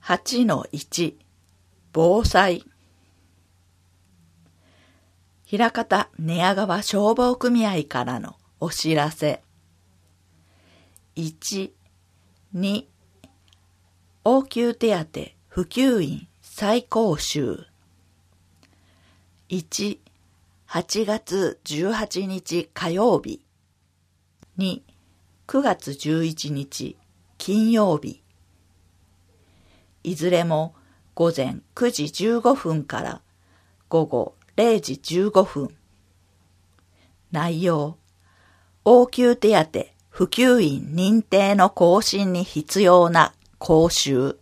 8-1 防災。枚方寝屋川消防組合からのお知らせ。1、2、応急手当普及員再講習。1、8月18日火曜日。2、9月11日金曜日。いずれも午前9時15分から午後0時15分。内容、応急手当普及員認定の更新に必要な講習。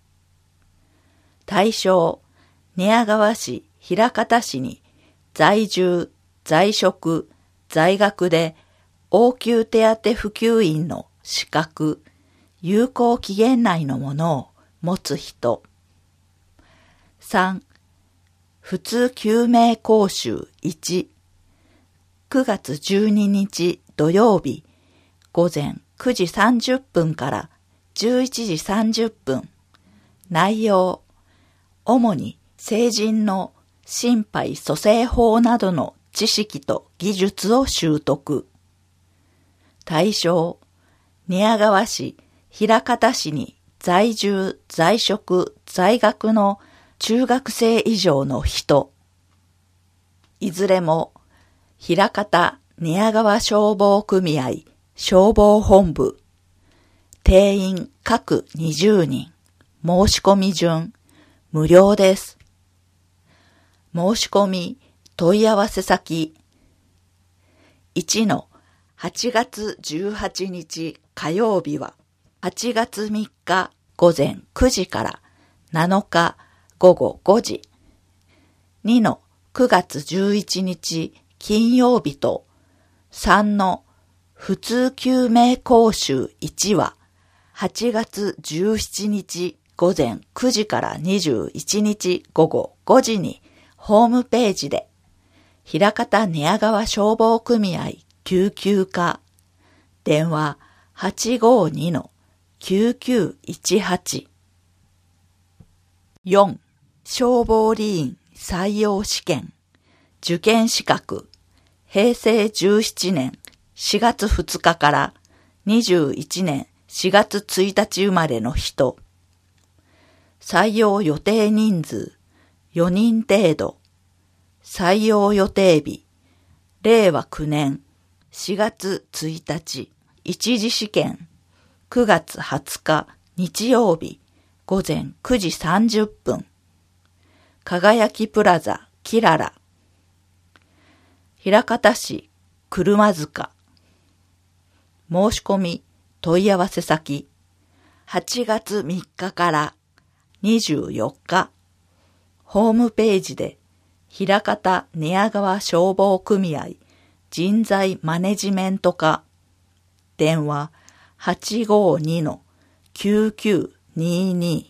対象、寝屋川市、枚方市に在住、在職、在学で応急手当普及員の資格、有効期限内のものを持つ人。3、普通救命講習1、9月12日土曜日、午前9時30分から11時30分。内容、主に成人の心肺蘇生法などの知識と技術を習得。対象、寝屋川市、枚方市に在住、在職、在学の中学生以上の人。いずれも、枚方寝屋川消防組合消防本部。定員各20人。申し込み順、無料です。申し込み、問い合わせ先。1-8月18日火曜日は、8月3日午前9時から7日午後5時。2-9月11日金曜日と、3-普通救命講習1は、8月17日午前9時から21日午後5時にホームページで、枚方寝屋川消防組合救急課、電話852-9918。4、消防理員採用試験、受験資格、平成17年4月2日から21年4月1日生まれの人。採用予定人数4人程度。採用予定日、令和9年4月1日、一次試験、9月20日日曜日、午前9時30分。輝きプラザ、キララ。枚方市、車塚。申し込み、問い合わせ先。8月3日から24日。ホームページで、枚方寝屋川消防組合人材マネジメント課。電話852-9922。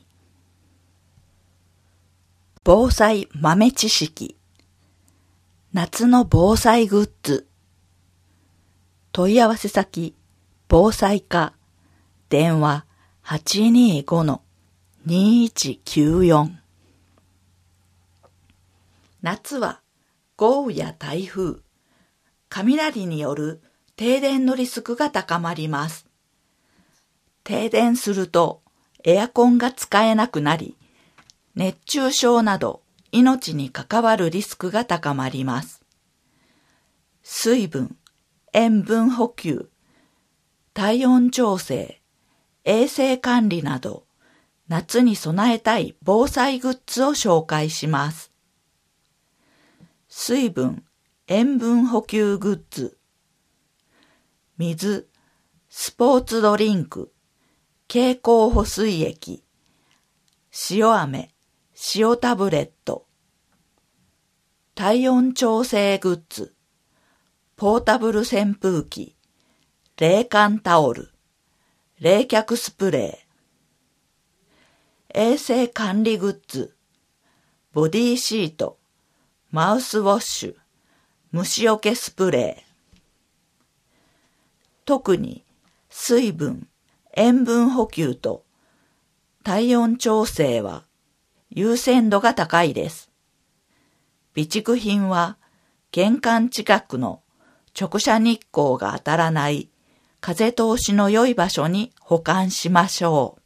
防災豆知識。夏の防災グッズ。問い合わせ先、防災課。電話825-2194。夏は豪雨や台風、雷による停電のリスクが高まります。停電するとエアコンが使えなくなり、熱中症など命に関わるリスクが高まります。水分、塩分補給、体温調整、衛生管理など、夏に備えたい防災グッズを紹介します。水分、塩分補給グッズ。水、スポーツドリンク、経口補水液、塩飴、塩タブレット。体温調整グッズ、ポータブル扇風機、冷感タオル、冷却スプレー。衛生管理グッズ、ボディシート、マウスウォッシュ、虫除けスプレー。特に水分、塩分補給と体温調整は優先度が高いです。備蓄品は玄関近くの直射日光が当たらない風通しの良い場所に保管しましょう。